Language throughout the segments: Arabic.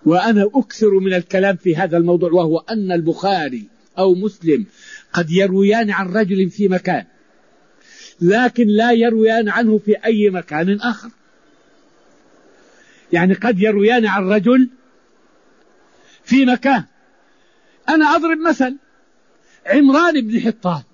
وأنا أكثر من الكلام في هذا الموضوع، وهو أن البخاري أو مسلم قد يرويان عن رجل في مكان، لكن لا يرويان عنه في أي مكان آخر. يعني قد يرويان عن رجل في مكان. أنا أضرب مثل عمران بن حطان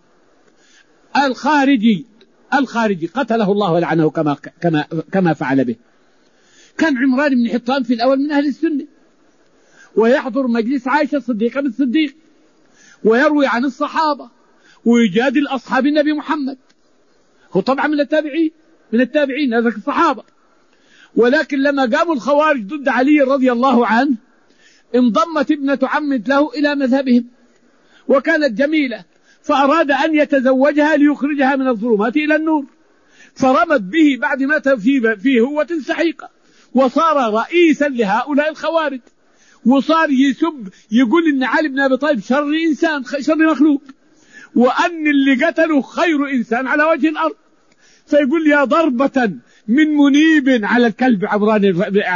الخارجي قتله الله ولعنه كما فعل به. كان عمران بن حطان في الأول من أهل السنة، ويحضر مجلس عائشة الصديقة بالصديق، ويروي عن الصحابة، ويجادل أصحاب النبي محمد. هو طبعا من التابعين هذا الصحابة. ولكن لما قاموا الخوارج ضد علي رضي الله عنه، انضمت ابنة عم له إلى مذهبهم، وكانت جميلة، فأراد أن يتزوجها ليخرجها من الظلمات إلى النور، فرمت به بعد ما في هوة سحيقة، وصار رئيسا لهؤلاء الخوارج، وصار يقول إن علي بن أبي طالب شر إنسان، شر مخلوق، وأن اللي قتله خير إنسان على وجه الأرض. فيقول يا ضربة من منيب على الكلب عمران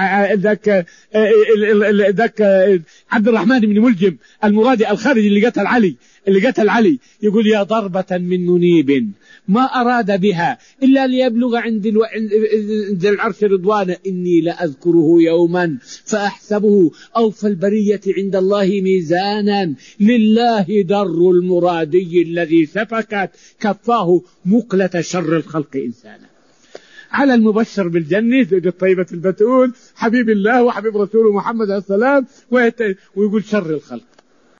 ذاك عبد الرحمن بن ملجم المرادي الخارجي اللي قتل علي، يقول يا ضربة من منيب ما أراد بها إلا ليبلغ عند العرش رضوانا، إني لأذكره يوما فأحسبه أوفى البرية عند الله ميزانا، لله در المرادي الذي سفكت كفاه مقلة شر الخلق إنسانا. على المبشر بالجنة زوج الطيبة البتول حبيب الله وحبيب رسوله محمد عليه السلام، ويقول شر الخلق.